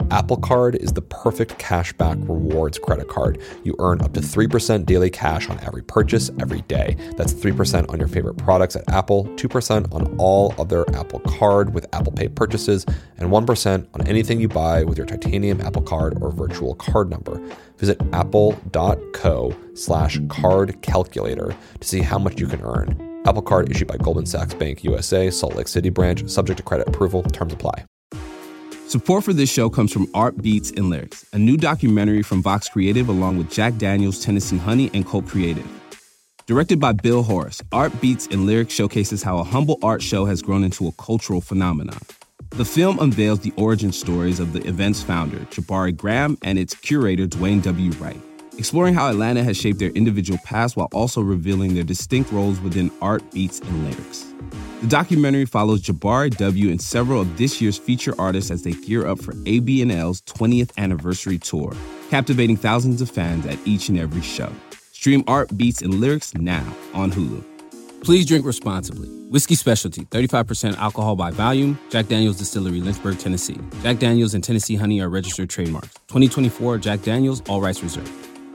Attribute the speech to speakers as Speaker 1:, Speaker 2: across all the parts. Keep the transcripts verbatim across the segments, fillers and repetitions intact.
Speaker 1: Apple Card is the perfect cashback rewards credit card. You earn up to three percent daily cash on every purchase every day. That's three percent on your favorite products at Apple, two percent on all other Apple Card with Apple Pay purchases, and one percent on anything you buy with your titanium Apple Card or virtual card number. Visit apple.co slash card calculator to see how much you can earn. Apple Card issued by Goldman Sachs Bank U S A, Salt Lake City branch, subject to credit approval. Terms apply.
Speaker 2: Support for this show comes from Art Beats and Lyrics, a new documentary from Vox Creative along with Jack Daniels, Tennessee Honey, and Colt Creative. Directed by Bill Horace, Art Beats and Lyrics showcases how a humble art show has grown into a cultural phenomenon. The film unveils the origin stories of the event's founder, Jabari Graham, and its curator, Dwayne W. Wright, exploring how Atlanta has shaped their individual paths while also revealing their distinct roles within art, beats, and lyrics. The documentary follows Jabari W. and several of this year's feature artists as they gear up for A B and L's twentieth anniversary tour, captivating thousands of fans at each and every show. Stream Art, Beats, and Lyrics now on Hulu. Please drink responsibly. Whiskey Specialty, thirty-five percent alcohol by volume. Jack Daniels Distillery, Lynchburg, Tennessee. Jack Daniels and Tennessee Honey are registered trademarks. twenty twenty-four Jack Daniels, all rights reserved.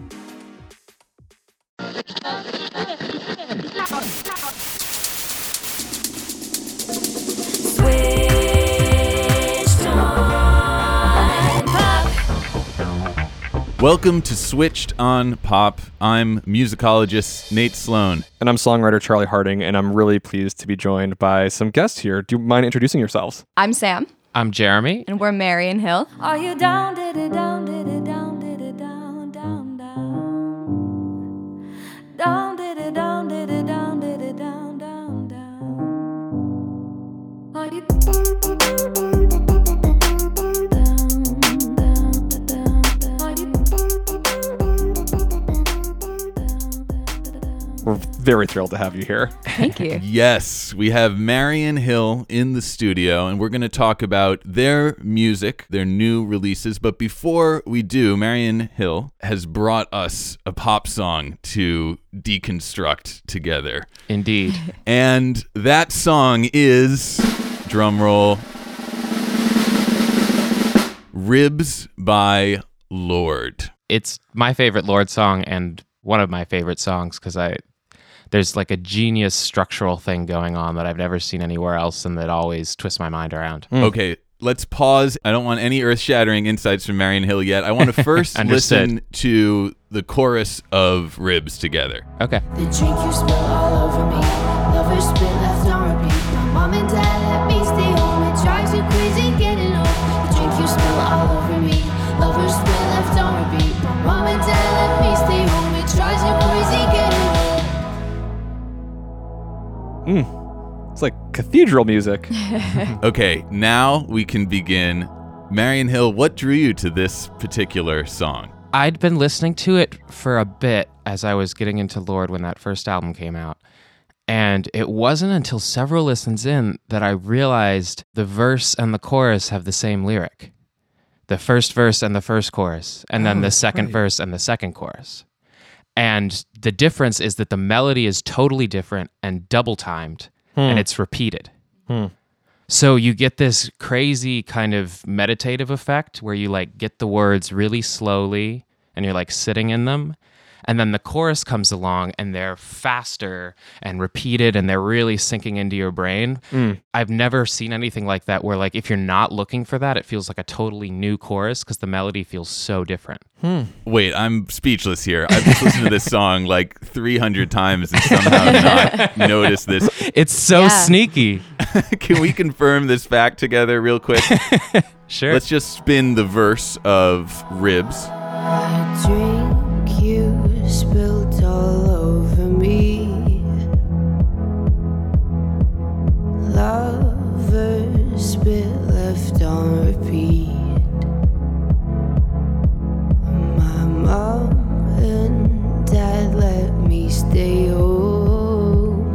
Speaker 3: Welcome to Switched on Pop. I'm musicologist Nate Sloan.
Speaker 4: And I'm songwriter Charlie Harding, and I'm really pleased to be joined by some guests here. Do you mind introducing yourselves?
Speaker 5: I'm Sam.
Speaker 6: I'm Jeremy.
Speaker 5: And we're Marion Hill.
Speaker 7: Are you down, did it down, did it down, did it down, down, down. Down, did it down, did it down, did it down, down, down. Are you
Speaker 4: We're very thrilled to have you here.
Speaker 5: Thank you.
Speaker 3: Yes, we have Marion Hill in the studio, and we're going to talk about their music, their new releases. But before we do, Marion Hill has brought us a pop song to deconstruct together.
Speaker 6: Indeed.
Speaker 3: And that song is, drum roll, Ribs by Lorde.
Speaker 6: It's my favorite Lorde song and one of my favorite songs because I there's like a genius structural thing going on that I've never seen anywhere else and that always twists my mind around.
Speaker 3: Mm. Okay, let's pause. I don't want any earth-shattering insights from Marion Hill yet. I want to first listen to the chorus of Ribs together.
Speaker 6: Okay.
Speaker 7: The drink you spill all over me, lovers spit left on repeat. My mom and dad let me stay home and drives you crazy getting home. The drink you spill all over me, lovers spit left on repeat. My mom and dad let me stay home and drives you crazy getting home.
Speaker 4: Mm. It's like cathedral music.
Speaker 3: Okay, now we can begin. Marion Hill, what drew you to this particular song?
Speaker 6: I'd been listening to it for a bit as I was getting into Lorde when that first album came out. And it wasn't until several listens in that I realized the verse and the chorus have the same lyric. The first verse and the first chorus, and then
Speaker 2: Oh,
Speaker 6: the second
Speaker 2: right.
Speaker 6: verse and the second chorus. And the difference is that the melody is totally different and double timed,
Speaker 4: Hmm.
Speaker 6: and it's repeated.
Speaker 4: Hmm.
Speaker 6: So you get this crazy kind of meditative effect where you like get the words really slowly and you're like sitting in them. And then the chorus comes along and they're faster and repeated and they're really sinking into your brain.
Speaker 4: Mm.
Speaker 6: I've never seen anything like that where like if you're not looking for that, it feels like a totally new chorus because the melody feels so different.
Speaker 4: Hmm.
Speaker 3: Wait, I'm speechless here. I've just listened to this song like three hundred times and somehow not noticed this.
Speaker 6: It's so
Speaker 5: Yeah.
Speaker 6: sneaky.
Speaker 3: Can we confirm this fact together real quick?
Speaker 6: Sure.
Speaker 3: Let's just spin the verse of Ribs.
Speaker 7: A drink you spilled all over me. Lovers spit left on repeat. My mom and dad let me stay home.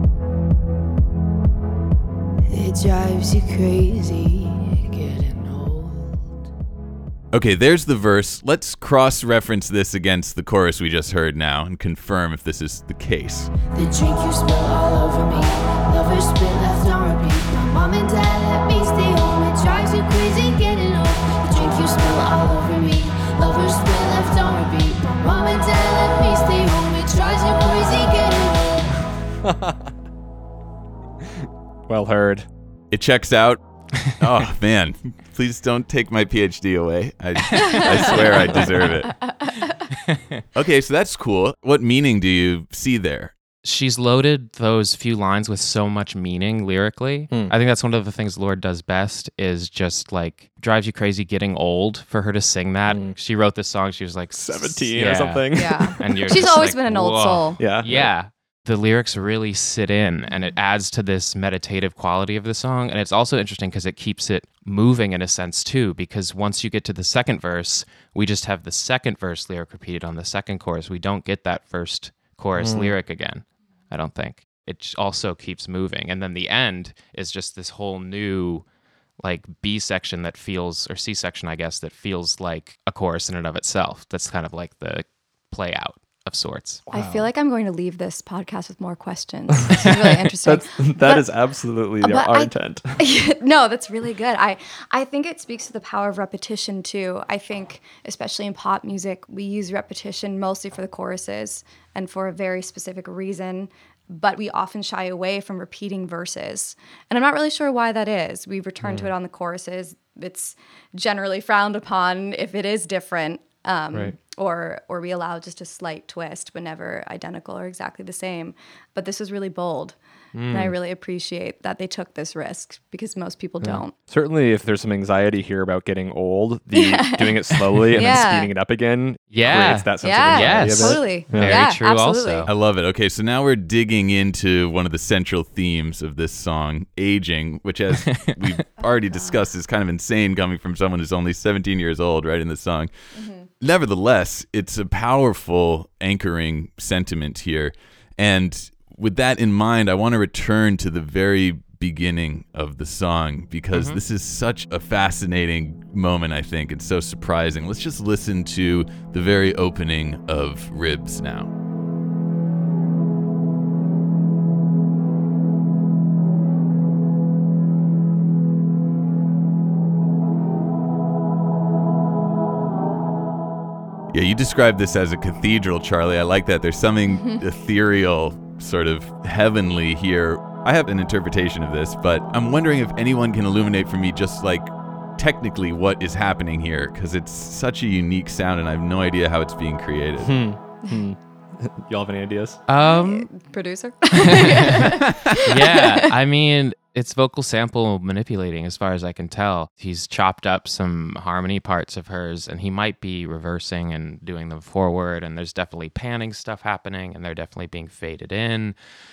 Speaker 7: It drives you crazy getting old.
Speaker 3: Okay, there's the verse. Let's cross-reference this against the chorus we just heard now and confirm if this is the case.
Speaker 7: The drink you spill all over me, lovers spit left on repeat. My mom and dad let me stay home. It drives you crazy getting home. The drink you you spill all over me. Lovers spit left on repeat. My mom and dad let me stay home. It drives you crazy getting home.
Speaker 4: Well heard.
Speaker 3: It checks out. Oh, man. Please don't take my P H D away. I, I swear I deserve it. Okay, so that's cool. What meaning do you see there?
Speaker 6: She's loaded those few lines with so much meaning lyrically.
Speaker 4: Hmm.
Speaker 6: I think that's one of the things Lorde does best is just like drives you crazy getting old for her to sing that.
Speaker 4: Hmm.
Speaker 6: She wrote this song, she was like
Speaker 4: seventeen
Speaker 6: yeah.
Speaker 4: or something.
Speaker 5: Yeah.
Speaker 6: And you're
Speaker 5: She's
Speaker 6: just
Speaker 5: always
Speaker 6: like,
Speaker 5: been an old
Speaker 6: whoa.
Speaker 5: soul.
Speaker 4: Yeah.
Speaker 6: Yeah. The lyrics really sit in and it adds to this meditative quality of the song. And it's also interesting because it keeps it moving in a sense too, because once you get to the second verse, we just have the second verse lyric repeated on the second chorus. We don't get that first chorus
Speaker 4: Mm.
Speaker 6: lyric again, I don't think. It also keeps moving. And then the end is just this whole new like B section that feels, or C section, I guess, that feels like a chorus in and of itself. That's kind of like the play out of sorts.
Speaker 5: I feel like I'm going to leave this podcast with more questions. This is really interesting.
Speaker 4: That's, that
Speaker 5: But-
Speaker 4: is absolutely
Speaker 5: but
Speaker 4: our
Speaker 5: I-
Speaker 4: intent.
Speaker 5: No, that's really good. I, I think it speaks to the power of repetition too. I think, especially in pop music, we use repetition mostly for the choruses and for a very specific reason, but we often shy away from repeating verses. And I'm not really sure why that is. We return to it on the choruses. It's generally frowned upon if it is different. Um,
Speaker 4: Right.
Speaker 5: or or we allow just a slight twist but never identical or exactly the same. But this was really bold. And I really appreciate that they took this risk because most people don't.
Speaker 4: Certainly, if there's some anxiety here about getting old, the doing it slowly and
Speaker 5: Yeah.
Speaker 4: then speeding it up again
Speaker 6: Yeah.
Speaker 4: creates that sense
Speaker 5: Yeah,
Speaker 4: of anxiety.
Speaker 6: Yes.
Speaker 4: of it.
Speaker 5: totally.
Speaker 4: Yeah.
Speaker 6: Very
Speaker 5: Yeah,
Speaker 6: true
Speaker 5: absolutely.
Speaker 6: also.
Speaker 3: I love it. Okay, so now we're digging into one of the central themes of this song, aging, which, as we've already discussed, is kind of insane coming from someone who's only seventeen years old writing this song. Nevertheless, it's a powerful anchoring sentiment here. And with that in mind, I want to return to the very beginning of the song because this is such a fascinating moment, I think. It's so surprising. Let's just listen to the very opening of Ribs now. Yeah, you described this as a cathedral, Charlie. I like that. There's something ethereal, sort of heavenly here. I have an interpretation of this, but I'm wondering if anyone can illuminate for me just like technically what is happening here, because it's such a unique sound and I have no idea how it's being created.
Speaker 4: Hmm. Hmm. Y'all have any ideas?
Speaker 6: Um,
Speaker 5: Producer?
Speaker 6: yeah, I mean, it's vocal sample manipulating as far as I can tell. He's chopped up some harmony parts of hers and he might be reversing and doing them forward, and there's definitely panning stuff happening and they're definitely being faded in.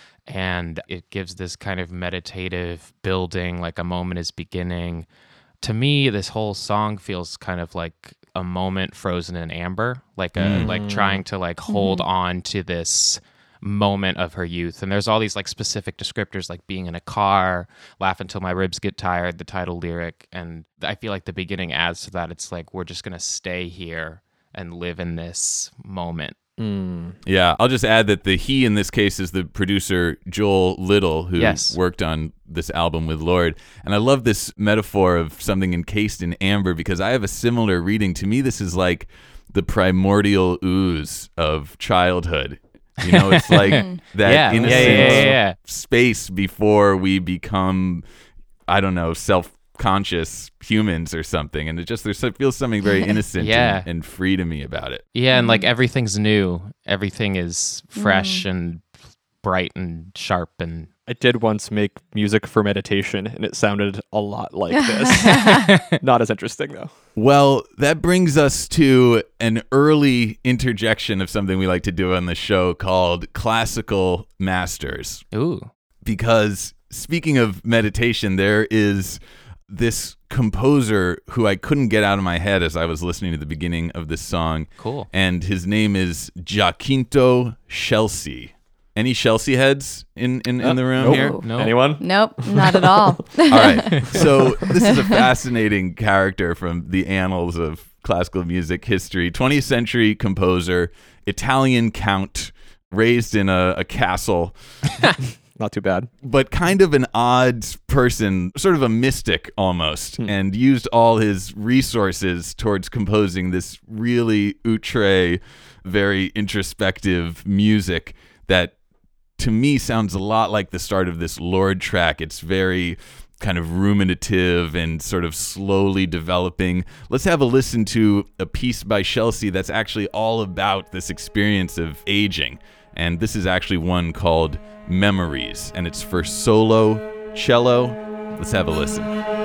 Speaker 6: And it gives this kind of meditative building, like a moment is beginning. To me, this whole song feels kind of like a moment frozen in amber, like a
Speaker 3: Mm.
Speaker 6: like trying to like hold on to this moment of her youth. And there's all these like specific descriptors, like being in a car, laugh until my ribs get tired, the title lyric. And I feel like the beginning adds to that. It's like we're just gonna stay here and live in this moment.
Speaker 4: Mm.
Speaker 3: Yeah, I'll just add that the he in this case is the producer Joel Little, who
Speaker 6: Yes.
Speaker 3: worked on this album with Lorde. And I love this metaphor of something encased in amber because I have a similar reading. To me, this is like the primordial ooze of childhood. You know, it's like that
Speaker 6: Yeah, yeah,
Speaker 3: innocent
Speaker 6: yeah, yeah, yeah.
Speaker 3: space before we become, I don't know, self-conscious humans or something. And it just there's it feels something very innocent
Speaker 6: Yeah.
Speaker 3: and, and free to me about it.
Speaker 6: Yeah, and like everything's new. Everything is fresh and bright and sharp and
Speaker 4: I did once make music for meditation, and it sounded a lot like this. Not as interesting, though.
Speaker 3: Well, that brings us to an early interjection of something we like to do on the show called Classical Masters.
Speaker 6: ooh.
Speaker 3: Because speaking of meditation, there is this composer who I couldn't get out of my head as I was listening to the beginning of this song.
Speaker 6: Cool.
Speaker 3: And his name is Giacinto Scelsi. Any Scelsi heads in, in, in the room
Speaker 4: Nope.
Speaker 3: here?
Speaker 6: No.
Speaker 4: Anyone?
Speaker 5: Nope, not at all.
Speaker 3: All right. So this is a fascinating character from the annals of classical music history. twentieth century composer, Italian count, raised in a, a castle.
Speaker 4: not too bad.
Speaker 3: But kind of an odd person, sort of a mystic almost,
Speaker 4: Hmm.
Speaker 3: and used all his resources towards composing this really outre, very introspective music that to me sounds a lot like the start of this Lorde track. It's very kind of ruminative and sort of slowly developing. Let's have a listen to a piece by Chelsea that's actually all about this experience of aging. And this is actually one called Memories, and it's for solo cello. Let's have a listen.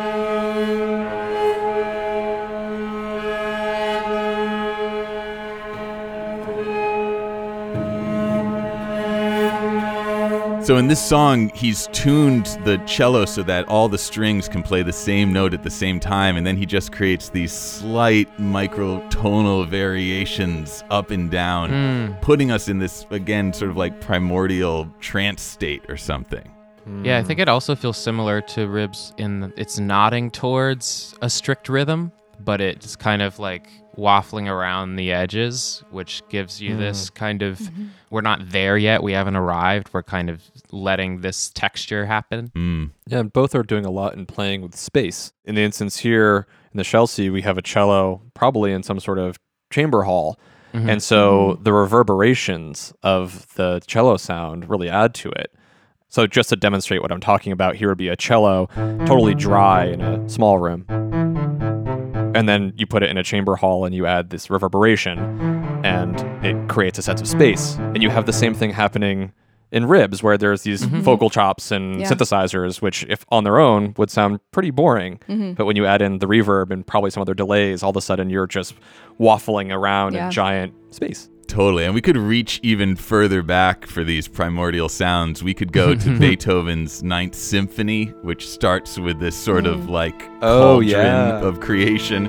Speaker 3: So in this song, he's tuned the cello so that all the strings can play the same note at the same time, and then he just creates these slight microtonal variations up and down,
Speaker 6: Mm.
Speaker 3: putting us in this, again, sort of like primordial trance state or something.
Speaker 6: Yeah, I think it also feels similar to Ribs in the, it's nodding towards a strict rhythm, but it's kind of like waffling around the edges, which gives you this kind of, we're not there yet, we haven't arrived, we're kind of letting this texture happen.
Speaker 3: Mm.
Speaker 4: Yeah, and both are doing a lot in playing with space. In the instance here, in the Chelsea, we have a cello probably in some sort of chamber hall.
Speaker 6: Mhm.
Speaker 4: And so the reverberations of the cello sound really add to it. So just to demonstrate what I'm talking about, here would be a cello totally dry in a small room. And then you put it in a chamber hall and you add this reverberation and it creates a sense of space. And you have the same thing happening in Ribs, where there's these vocal chops and
Speaker 5: Yeah.
Speaker 4: synthesizers, which if on their own would sound pretty boring.
Speaker 5: Mm-hmm.
Speaker 4: But when you add in the reverb and probably some other delays, all of a sudden you're just waffling around
Speaker 5: Yeah.
Speaker 4: in giant space.
Speaker 3: Totally. And we could reach even further back for these primordial sounds. We could go to Beethoven's Ninth Symphony, which starts with this sort of like
Speaker 4: Oh,
Speaker 3: cauldron
Speaker 4: yeah.
Speaker 3: of creation.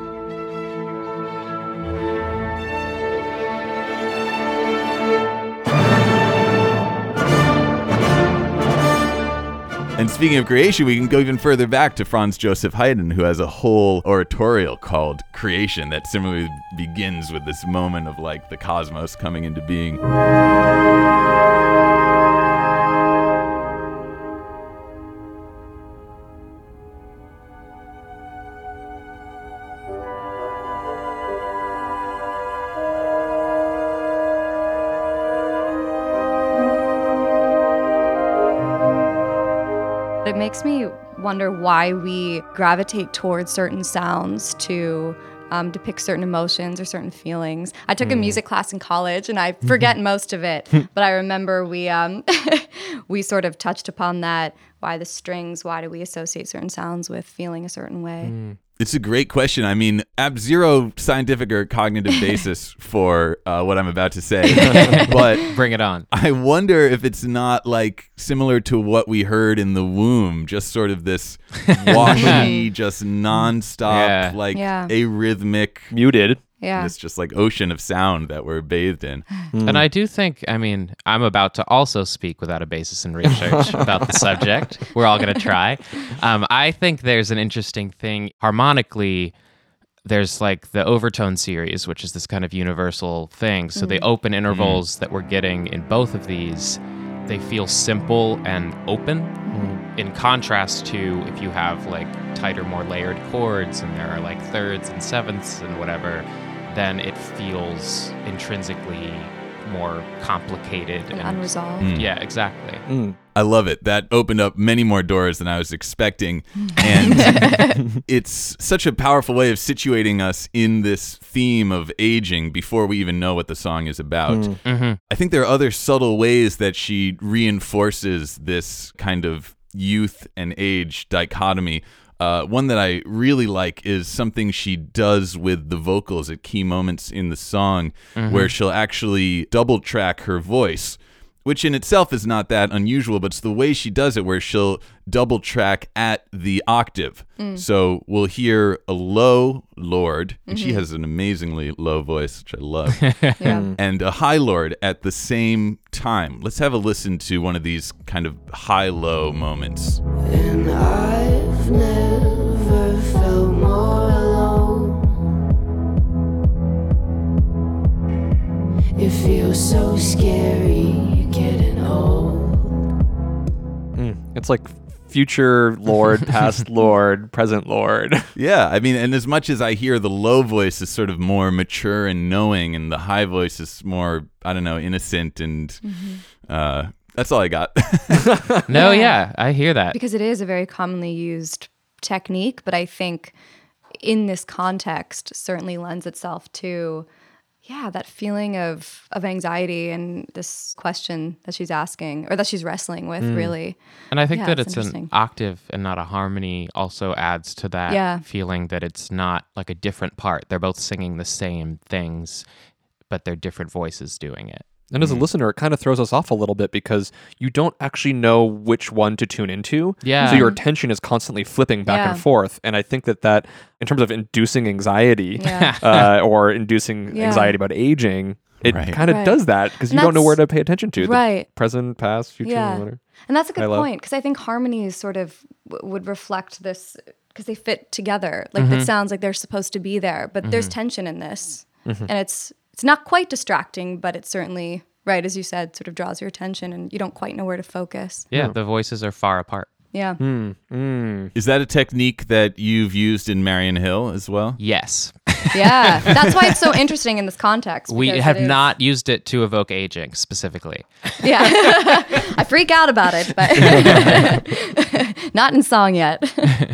Speaker 3: And speaking of creation, we can go even further back to Franz Joseph Haydn, who has a whole oratorial called Creation that similarly begins with this moment of like the cosmos coming into being.
Speaker 5: It makes me wonder why we gravitate towards certain sounds to um, depict certain emotions or certain feelings. I took a music class in college, and I forget most of it, but I remember we um, we sort of touched upon that. Why the strings? Why do we associate certain sounds with feeling a certain way?
Speaker 3: It's a great question. I mean, I have zero scientific or cognitive basis for uh, what I'm about to say, but
Speaker 6: Bring it on.
Speaker 3: I wonder if it's not like similar to what we heard in the womb, just sort of this washy, just nonstop,
Speaker 6: Yeah.
Speaker 3: like
Speaker 5: Yeah.
Speaker 3: arrhythmic,
Speaker 4: Muted.
Speaker 5: Yeah.
Speaker 3: this just like ocean of sound that we're bathed in.
Speaker 6: And I do think, I mean, I'm about to also speak without a basis in research about the subject. We're all going to try. Um, I think there's an interesting thing harmonically. There's like the overtone series, which is this kind of universal thing. So the open intervals that we're getting in both of these, they feel simple and open. In contrast to if you have like tighter, more layered chords and there are like thirds and sevenths and whatever, then it feels intrinsically more complicated
Speaker 5: And unresolved.
Speaker 3: Mm.
Speaker 6: Yeah, exactly.
Speaker 4: Mm.
Speaker 3: I love it. That opened up many more doors than I was expecting. And it's such a powerful way of situating us in this theme of aging before we even know what the song is about.
Speaker 6: Mm-hmm.
Speaker 3: I think there are other subtle ways that she reinforces this kind of youth and age dichotomy. Uh, one that I really like is something she does with the vocals at key moments in the song, where she'll actually double track her voice, which in itself is not that unusual, but it's the way she does it where she'll double track at the octave. So we'll hear a low Lorde, and she has an amazingly low voice, which I love,
Speaker 5: Yeah.
Speaker 3: and a high Lorde at the same time. Let's have a listen to one of these kind of high-low moments.
Speaker 7: And I've never felt more alone. It feels so scary getting old.
Speaker 4: It's like future Lorde, past Lorde, present Lorde.
Speaker 3: Yeah, I mean, and as much as I hear the low voice is sort of more mature and knowing, and the high voice is more, I don't know, innocent, and mm-hmm. uh, that's all I got.
Speaker 6: No, yeah, I hear that.
Speaker 5: Because it is a very commonly used technique, but I think in this context certainly lends itself to, yeah, that feeling of, of anxiety and this question that she's asking or that she's wrestling with, mm. really.
Speaker 6: And I think
Speaker 5: yeah,
Speaker 6: that it's an octave and not a harmony also adds to that
Speaker 5: yeah.
Speaker 6: feeling that it's not like a different part. They're both singing the same things, but they're different voices doing it.
Speaker 4: And as a listener, it kind of throws us off a little bit because you don't actually know which one to tune into.
Speaker 6: Yeah.
Speaker 4: So your attention is constantly flipping back
Speaker 5: yeah.
Speaker 4: and forth. And I think that that, in terms of inducing anxiety
Speaker 5: yeah.
Speaker 4: uh, or inducing
Speaker 5: yeah.
Speaker 4: anxiety about aging, it
Speaker 3: right.
Speaker 4: kind of
Speaker 5: right.
Speaker 4: does that because you
Speaker 5: and
Speaker 4: don't know where to pay attention to.
Speaker 5: Right.
Speaker 4: The present, past, future,
Speaker 5: yeah.
Speaker 4: whatever.
Speaker 5: And that's a good
Speaker 4: I
Speaker 5: point because I think harmonies sort of w- would reflect this because they fit together. Like
Speaker 6: Mm-hmm.
Speaker 5: it sounds like they're supposed to be there, but
Speaker 6: mm-hmm.
Speaker 5: there's tension in this. Mm-hmm. And it's it's not quite distracting, but it's certainly... right, as you said, sort of draws your attention and you don't quite know where to focus.
Speaker 6: Yeah, the voices are far apart.
Speaker 5: Yeah.
Speaker 4: Mm, mm.
Speaker 3: Is that a technique that you've used in Marian Hill as well?
Speaker 6: Yes.
Speaker 5: Yeah, that's why it's so interesting in this context.
Speaker 6: We
Speaker 5: because
Speaker 6: have
Speaker 5: it is-
Speaker 6: not used it to evoke aging specifically.
Speaker 5: Yeah. I freak out about it, but not in song yet.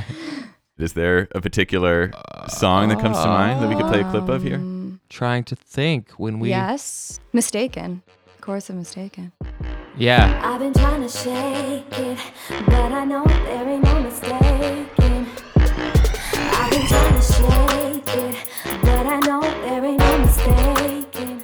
Speaker 3: Is there a particular song that comes to mind that we could play a clip of here?
Speaker 6: Trying to think when we...
Speaker 5: Yes. Mistaken. Chorus of Mistaken.
Speaker 6: Yeah.
Speaker 7: I've been trying to shake it, but I know there ain't no mistaking. I've been trying to shake it, but I know there ain't no mistaking.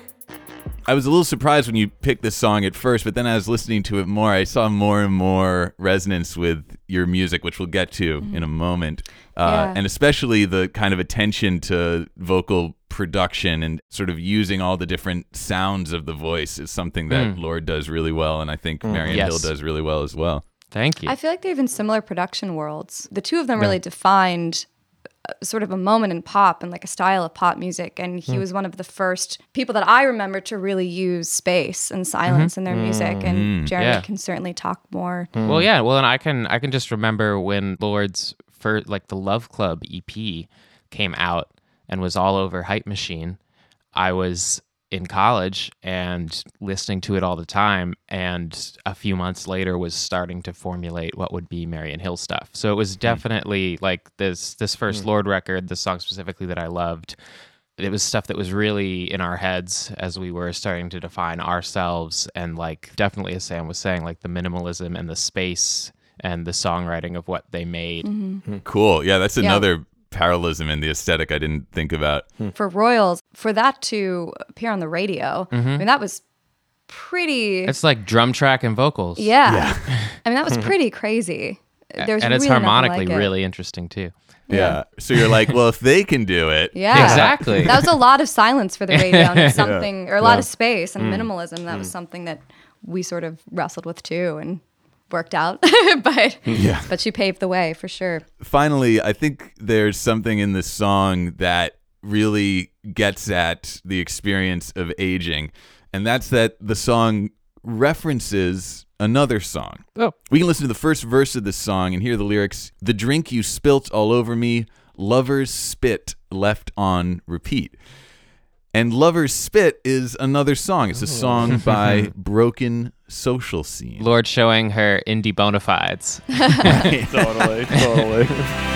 Speaker 3: I was a little surprised when you picked this song at first, but then I was listening to it more. I saw more and more resonance with your music, which we'll get to mm-hmm. in a moment. Uh,
Speaker 5: Yeah.
Speaker 3: And especially the kind of attention to vocal production and sort of using all the different sounds of the voice is something that
Speaker 6: Mm.
Speaker 3: Lorde does really well. And I think
Speaker 4: Mm.
Speaker 3: Marian
Speaker 6: Yes.
Speaker 3: Hill does really well as well.
Speaker 6: Thank you.
Speaker 5: I feel like they're even similar production worlds. The two of them really defined uh, sort of a moment in pop and like a style of pop music. And he was one of the first people that I remember to really use space and silence in their music. And Jeremy
Speaker 6: Yeah.
Speaker 5: can certainly talk more.
Speaker 6: Well, yeah. Well, and I can I can just remember when Lorde's first, like the Love Club E P came out and was all over Hype Machine. I was in college and listening to it all the time, and a few months later was starting to formulate what would be Marian Hill stuff. So it was definitely like this this first Lorde record, the song specifically that I loved. It was stuff that was really in our heads as we were starting to define ourselves, and like definitely, as Sam was saying, like the minimalism and the space and the songwriting of what they made.
Speaker 5: Mm-hmm.
Speaker 3: Cool. Yeah, that's
Speaker 5: Yeah.
Speaker 3: another parallelism in the aesthetic I didn't think about.
Speaker 5: For Royals, for that to appear on the radio, I mean, that was pretty...
Speaker 6: It's like drum track and vocals.
Speaker 5: yeah. I mean, that was pretty crazy. There's
Speaker 6: and it's
Speaker 5: really nothing
Speaker 6: harmonically
Speaker 5: like it.
Speaker 6: really interesting too.
Speaker 3: Yeah. So you're like, well, if they can do it.
Speaker 5: Yeah.
Speaker 6: Exactly.
Speaker 5: That was a lot of silence for the radio, and it's something, or a lot
Speaker 3: Yeah.
Speaker 5: of space and
Speaker 6: Mm.
Speaker 5: minimalism. That was something that we sort of wrestled with too and worked out. but
Speaker 3: Yeah.
Speaker 5: but she paved the way for sure.
Speaker 3: Finally, I think there's something in this song that really gets at the experience of aging, and that's that the song references another song.
Speaker 4: Oh.
Speaker 3: We can listen to the first verse of this song and hear the lyrics. The drink you spilt all over me, lover's spit left on repeat. And Lover's Spit is another song. It's a song by Broken Social Scene.
Speaker 6: Lorde showing her indie bona fides.
Speaker 4: Totally, totally.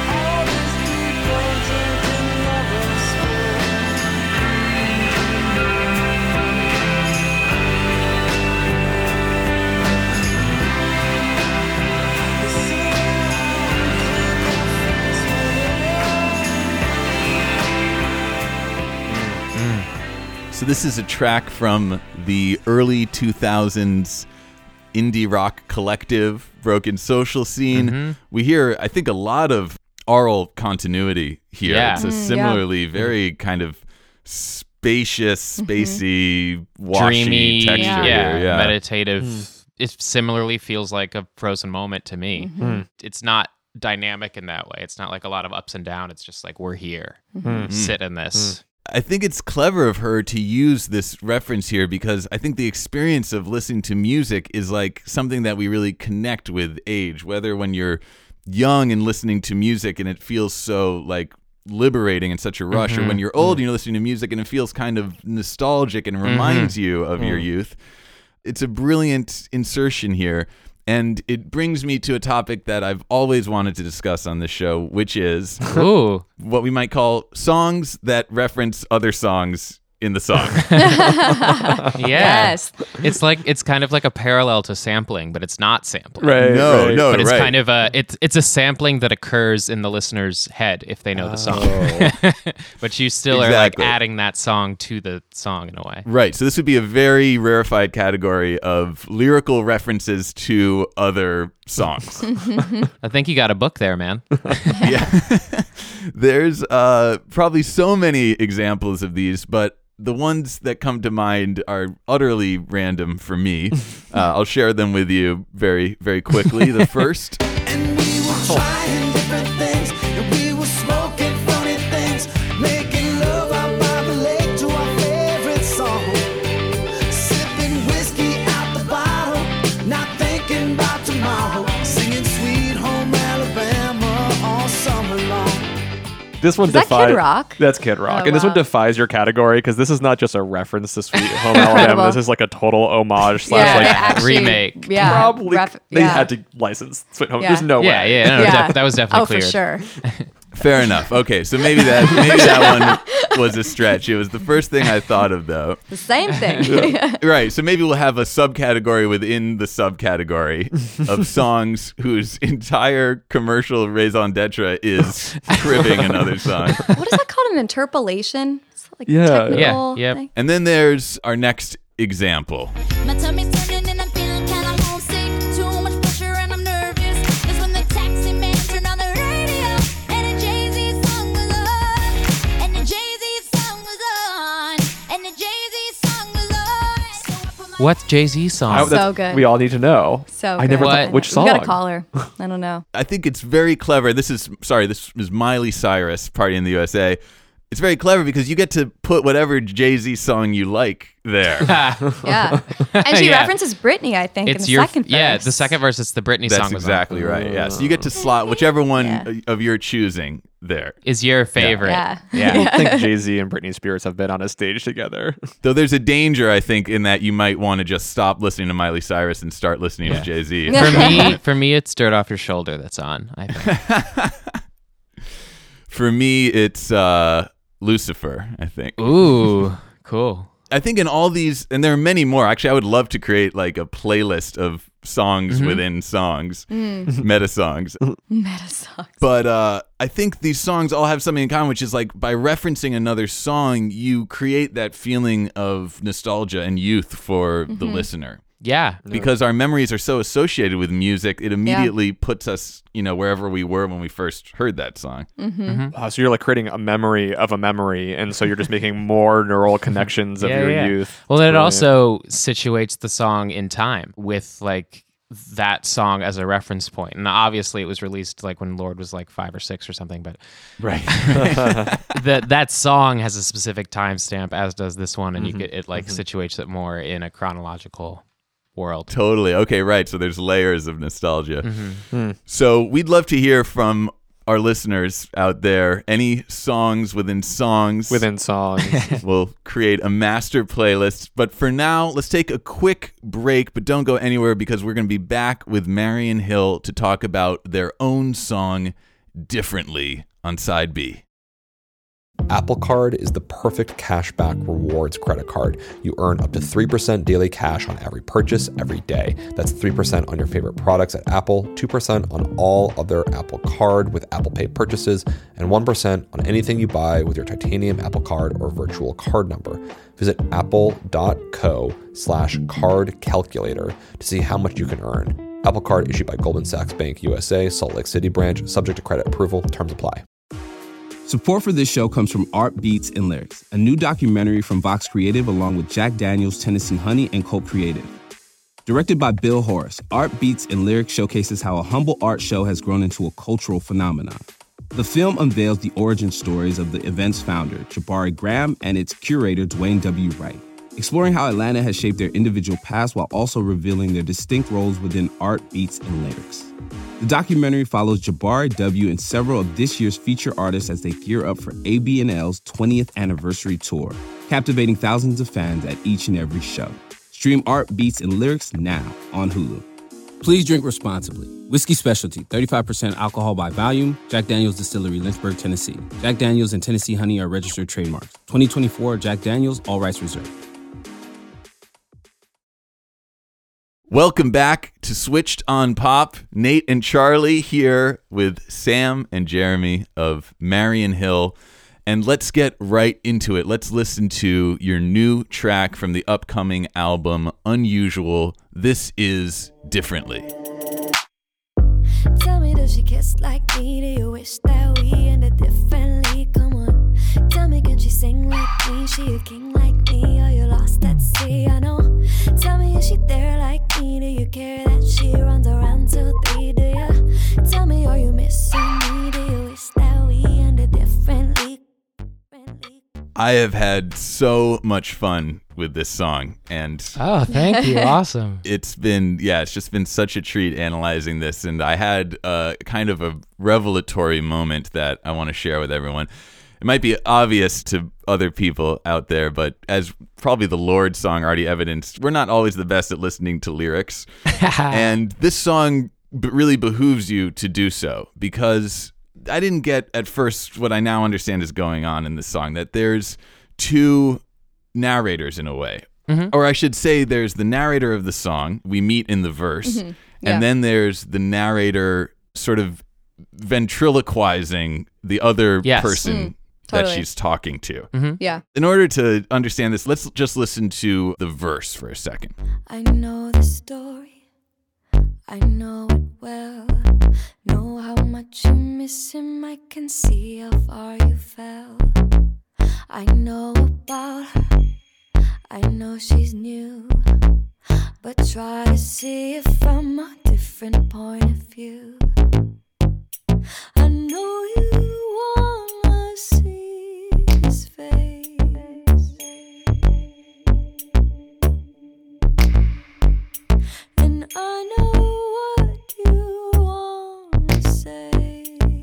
Speaker 3: So this is a track from the early two thousands indie rock collective, Broken Social Scene.
Speaker 6: Mhm.
Speaker 3: We hear, I think, a lot of aural continuity here.
Speaker 6: Yeah.
Speaker 3: It's a
Speaker 5: Mm, yeah.
Speaker 3: similarly very kind of spacious, spacey, washy
Speaker 6: Dreamy,
Speaker 3: texture
Speaker 6: yeah,
Speaker 3: here. Yeah.
Speaker 6: meditative. It similarly feels like a frozen moment to me.
Speaker 4: Mm.
Speaker 6: It's not dynamic in that way. It's not like a lot of ups and downs. It's just like we're here.
Speaker 4: Mm.
Speaker 6: Sit in this.
Speaker 3: I think it's clever of her to use this reference here because I think the experience of listening to music is like something that we really connect with age, whether when you're young and listening to music and it feels so like liberating and such a rush, mm-hmm. or when you're old and you're listening to music and it feels kind of nostalgic and reminds mm-hmm. you of mm. your youth. It's a brilliant insertion here. And it brings me to a topic that I've always wanted to discuss on this show, which is
Speaker 6: Ooh.
Speaker 3: what we might call songs that reference other songs in the song.
Speaker 6: yeah.
Speaker 5: Yes.
Speaker 6: It's like it's kind of like a parallel to sampling, but it's not sampling.
Speaker 4: Right.
Speaker 3: No,
Speaker 4: right.
Speaker 3: no,
Speaker 6: But it's
Speaker 3: right.
Speaker 6: kind of a it's it's a sampling that occurs in the listener's head if they know
Speaker 4: Oh.
Speaker 6: the song. But you still are like
Speaker 3: Exactly.
Speaker 6: adding that song to the song in a way.
Speaker 3: Right. So this would be a very rarefied category of lyrical references to other songs.
Speaker 6: I think you got a book there, man.
Speaker 3: Yeah. There's uh, probably so many examples of these, but the ones that come to mind are utterly random for me. Uh, I'll share them with you very, very quickly. The first.
Speaker 8: And we were trying different things, and we were smoking funny things, making love out by the lake to our favorite song, sipping whiskey out the bottle, not thinking about tomorrow, singing Sweet Home Alabama all summer long.
Speaker 4: This one
Speaker 5: Is that
Speaker 4: defies.
Speaker 5: Kid Rock?
Speaker 4: That's Kid Rock,
Speaker 5: Oh,
Speaker 4: and this one
Speaker 5: wow.
Speaker 4: defies your category because this is not just a reference to Sweet Home Alabama.
Speaker 5: Incredible.
Speaker 4: This is like a total homage slash
Speaker 5: Yeah,
Speaker 4: like
Speaker 5: they actually-
Speaker 6: remake.
Speaker 5: Yeah,
Speaker 4: probably
Speaker 5: ref-
Speaker 4: they
Speaker 5: yeah.
Speaker 4: had to license Sweet Home.
Speaker 5: Yeah.
Speaker 4: There's no
Speaker 6: Yeah,
Speaker 4: way.
Speaker 6: yeah, no,
Speaker 5: Yeah.
Speaker 6: def- that was definitely
Speaker 5: Oh,
Speaker 6: clear.
Speaker 5: for sure.
Speaker 3: Fair enough. Okay, so maybe that maybe that one was a stretch. It was the first thing I thought of, though.
Speaker 5: The same thing.
Speaker 3: Right, so maybe we'll have a subcategory within the subcategory of songs whose entire commercial raison d'etre is cribbing another song.
Speaker 5: What is that called? An interpolation? Is that like
Speaker 4: Yeah.
Speaker 5: technical
Speaker 6: Yeah, yep.
Speaker 5: thing?
Speaker 3: And then there's our next example.
Speaker 7: My tummy's turning and I'm feeling kinda homesick. Too much pressure and I'm nervous. That's when the taxi man turned on the radio and a Jay-Z song was on. And the Jay-Z song was on. And the Jay-Z song was on. So I put my
Speaker 6: What Jay-Z
Speaker 4: I-
Speaker 6: song?
Speaker 4: that's-
Speaker 5: So good.
Speaker 4: We all need to know.
Speaker 5: So
Speaker 4: I never
Speaker 5: good.
Speaker 4: thought which song.
Speaker 5: We gotta call her. I don't know.
Speaker 3: I think it's very clever. This is, sorry, this is Miley Cyrus, Party in the U S A. It's very clever because you get to put whatever Jay-Z song you like there.
Speaker 5: Yeah. And she
Speaker 6: Yeah.
Speaker 5: references Britney, I think, in
Speaker 6: It's
Speaker 5: the
Speaker 6: your
Speaker 5: second verse.
Speaker 6: yeah, the second verse. It's the Britney
Speaker 3: That's
Speaker 6: song. was on.
Speaker 3: exactly right. Yeah, so you get to slot whichever one
Speaker 5: Yeah.
Speaker 3: of your choosing there.
Speaker 6: Is your favorite?
Speaker 5: Yeah.
Speaker 6: yeah.
Speaker 4: I don't think Jay-Z and Britney Spears have been on a stage together.
Speaker 3: Though there's a danger, I think, in that you might want to just stop listening to Miley Cyrus and start listening
Speaker 6: Yeah.
Speaker 3: to Jay-Z.
Speaker 6: For me, for me, it's Dirt Off Your Shoulder that's on. I think.
Speaker 3: For me, it's uh, Lucifer, I think.
Speaker 6: Ooh, cool.
Speaker 3: I think in all these, and there are many more. Actually, I would love to create like a playlist of songs within songs, meta songs.
Speaker 5: Meta songs.
Speaker 3: But uh, I think these songs all have something in common, which is like by referencing another song, you create that feeling of nostalgia and youth for the listener.
Speaker 6: Yeah.
Speaker 3: Because our memories are so associated with music, it immediately puts us, you know, wherever we were when we first heard that song.
Speaker 4: Wow, so you're like creating a memory of a memory, and so you're just making more neural connections of
Speaker 6: Yeah,
Speaker 4: your
Speaker 6: yeah.
Speaker 4: youth.
Speaker 6: Well, then it
Speaker 4: Brilliant.
Speaker 6: also situates the song in time with like that song as a reference point. And obviously it was released like when Lord was like five or six or something, but
Speaker 3: Right.
Speaker 6: that that song has a specific timestamp, as does this one, and you get it like situates it more in a chronological world.
Speaker 3: Totally. Okay, right. So there's layers of nostalgia. So we'd love to hear from our listeners out there. Any songs within songs.
Speaker 4: Within songs.
Speaker 3: We'll create a master playlist. But for now, let's take a quick break, but don't go anywhere because we're going to be back with Marion Hill to talk about their own song, Differently, on Side B.
Speaker 1: Apple Card is the perfect cashback rewards credit card. You earn up to three percent daily cash on every purchase every day. That's three percent on your favorite products at Apple, two percent on all other Apple Card with Apple Pay purchases, and one percent on anything you buy with your titanium Apple Card or virtual card number. Visit apple.co slash card calculator to see how much you can earn. Apple Card issued by Goldman Sachs Bank U S A, Salt Lake City branch, subject to credit approval. Terms apply.
Speaker 2: Support for this show comes from Art Beats and Lyrics, a new documentary from Vox Creative along with Jack Daniels, Tennessee Honey, and Colt Creative. Directed by Bill Horace, Art Beats and Lyrics showcases how a humble art show has grown into a cultural phenomenon. The film unveils the origin stories of the event's founder, Jabari Graham, and its curator, Dwayne W. Wright, exploring how Atlanta has shaped their individual paths while also revealing their distinct roles within art, beats, and lyrics. The documentary follows Jabari W. and several of this year's feature artists as they gear up for A B N L's twentieth anniversary tour, captivating thousands of fans at each and every show. Stream Art, Beats, and Lyrics now on Hulu.
Speaker 9: Please drink responsibly. Whiskey Specialty, thirty-five percent alcohol by volume. Jack Daniel's Distillery, Lynchburg, Tennessee. Jack Daniel's and Tennessee Honey are registered trademarks. twenty twenty-four Jack Daniel's, all rights reserved.
Speaker 3: Welcome back to Switched on Pop. Nate and Charlie here with Sam and Jeremy of Marion Hill. And let's get right into it. Let's listen to your new track from the upcoming album, Unusual. This is Differently.
Speaker 7: Tell me, does she kiss like me? Do you wish that we ended differently? Come on. Tell me, can she sing like me? She a king like me? Are you lost at sea? I know. Tell me, is she there like me? Do you care that she runs around till three? Do you? Tell me, are you missing me? Do you wish that we ended differently?
Speaker 3: I have had so much fun with this song, and
Speaker 6: Oh, thank you. Awesome.
Speaker 3: it's been, yeah, it's just been such a treat analyzing this, and I had uh, kind of a revelatory moment that I want to share with everyone. It might be obvious to other people out there, but as probably the Lorde song already evidenced, we're not always the best at listening to lyrics, and this song b- really behooves you to do so, because I didn't get at first what I now understand is going on in this song, that there's two narrators in a way. Mm-hmm. Or I should say there's the narrator of the song we meet in the verse,
Speaker 5: Mm-hmm. Yeah.
Speaker 3: and then there's the narrator sort of ventriloquizing the other
Speaker 6: Yes.
Speaker 3: person
Speaker 5: Mm,
Speaker 3: that
Speaker 5: totally.
Speaker 3: she's talking to.
Speaker 6: Mm-hmm.
Speaker 5: Yeah.
Speaker 3: In order to understand this, let's just listen to the verse for a second.
Speaker 7: I know the story, I know it well. Know how much you miss him, I can see how far you fell. I know about her, I know she's new, but try to see it from a different point of view. I know you wanna see his face, and I know what you wanna say.